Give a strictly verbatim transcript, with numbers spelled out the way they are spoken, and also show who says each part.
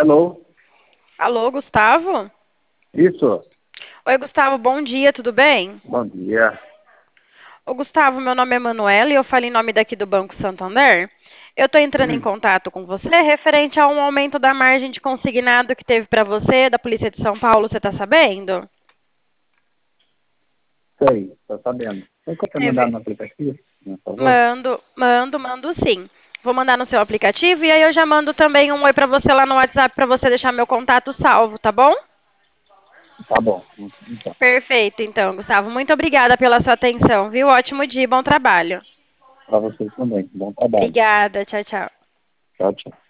Speaker 1: Alô?
Speaker 2: Alô, Gustavo?
Speaker 1: Isso.
Speaker 2: Oi, Gustavo, bom dia, tudo bem?
Speaker 1: Bom dia.
Speaker 2: Ô, Gustavo, meu nome é Manuela e eu falo em nome daqui do Banco Santander. Eu estou entrando em
Speaker 1: Hum,
Speaker 2: contato com você referente a um aumento da margem de consignado que teve para você da Polícia de São Paulo, você está sabendo?
Speaker 1: sei, tô sabendo. Você consegue mandar
Speaker 2: Teve.
Speaker 1: no aplicativo, por favor?
Speaker 2: Mando, mando, mando sim. Vou mandar no seu aplicativo e aí eu já mando também um oi para você lá no WhatsApp para você deixar meu contato salvo, tá bom?
Speaker 1: Tá bom. Então,
Speaker 2: Perfeito, então, Gustavo. Muito obrigada pela sua atenção, viu? Ótimo dia e bom trabalho.
Speaker 1: para vocês também. Bom trabalho.
Speaker 2: Obrigada, tchau, tchau.
Speaker 1: Tchau, tchau.